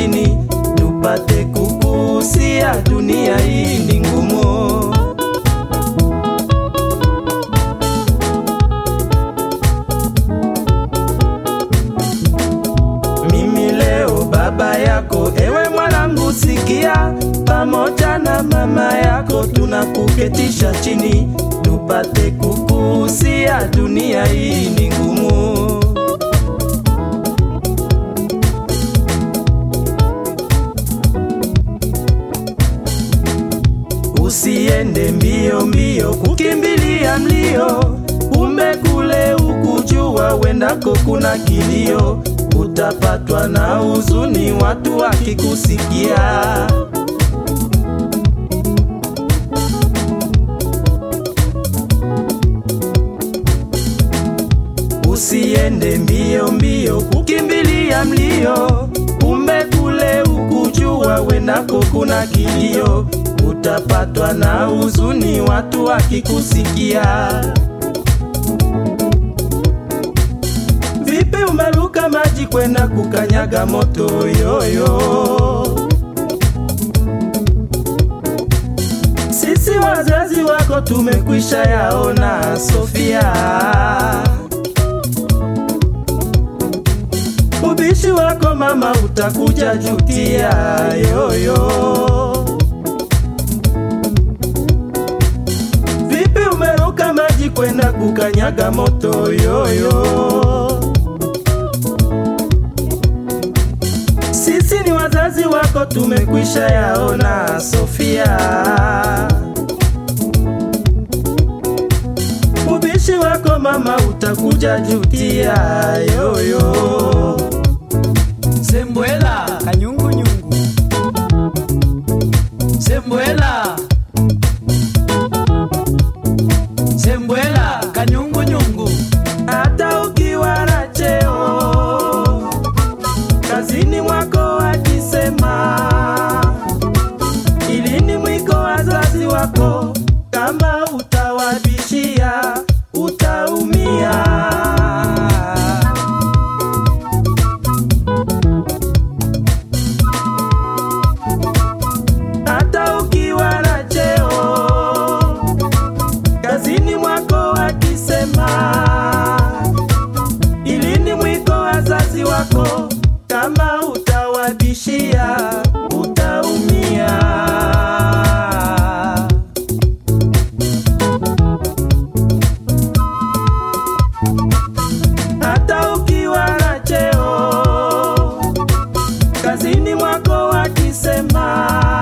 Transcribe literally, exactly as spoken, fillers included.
chini tupate kukusia, dunia hii ni ngumu. Mimi leo baba yako, ewe mwanangu sikia, pamoja na mama yako tunakuketisha chini tupate kukusia, dunia hii ni ngumu. Usiende mbio mbio kukimbilia mlio, kumbe kule ukujua wendako kuna kilio, utapatwa na huzuni watu wakikusikia. Usiende mbio mbio kukimbilia mlio, kumbe kule ukujua wendako kuna kilio, utapatwa na huzuni watu wakikusikia. Vipi umeruka maji kwenda kukanyaga moto yoyo? Sisi wazazi wako tumekwisha yaona Sofia. Ubishi wako mama utakuja jutia yoyo. Vipi umeruka maji kwenda kukanyaga moto yoyo? Sisi ni wazazi wako tumekwisha yaona Sofia. Ubishi wako mama utakuja jutia yoyo. Sembwela kanyungu nyungu, Sembwela, Sembwela kanyungu nyungu. Hata ukiwa na cheo kazini mwako wakisema, ili ni mwiko wazazi wako, kama utawabishia utaumia. Hata ukiwa na cheo kazini mwako wakisema, ili ni mwiko wazazi wako, kama utawabishia utaumia. Hata ukiwa na cheo kazini mwako wakisema,